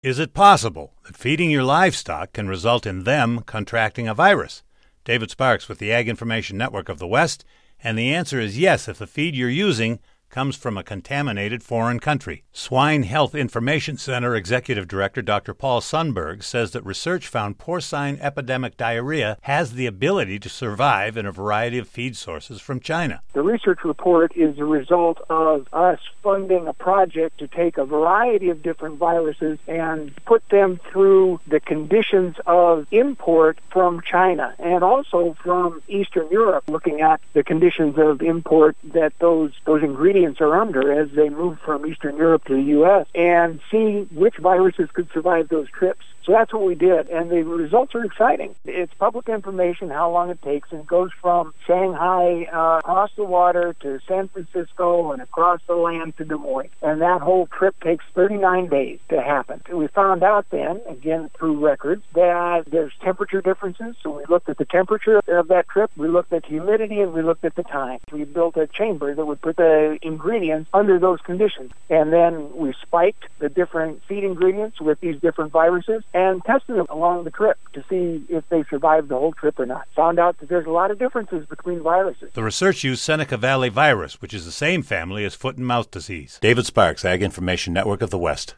Is it possible that feeding your livestock can result in them contracting a virus? David Sparks with the Ag Information Network of the West, and the answer is yes if the feed you're using comes from a contaminated foreign country. Swine Health Information Center Executive Director Dr. Paul Sundberg says that research found porcine epidemic diarrhea has the ability to survive in a variety of feed sources from China. The research report is a result of us funding a project to take a variety of different viruses and put them through the conditions of import from China and also from Eastern Europe, looking at the conditions of import that those ingredients are under as they move from Eastern Europe to the U.S. and see which viruses could survive those trips. So that's what we did, and the results are exciting. It's public information how long it takes, and it goes from Shanghai across the water to San Francisco and across the land to Des Moines. And that whole trip takes 39 days to happen. We found out then, again through records, that there's temperature differences. So we looked at the temperature of that trip, we looked at humidity, and we looked at the time. We built a chamber that would put the ingredients under those conditions. And then we spiked the different feed ingredients with these different viruses and tested them along the trip to see if they survived the whole trip or not. Found out that there's a lot of differences between viruses. The research used Seneca Valley virus, which is the same family as foot and mouth disease. David Sparks, Ag Information Network of the West.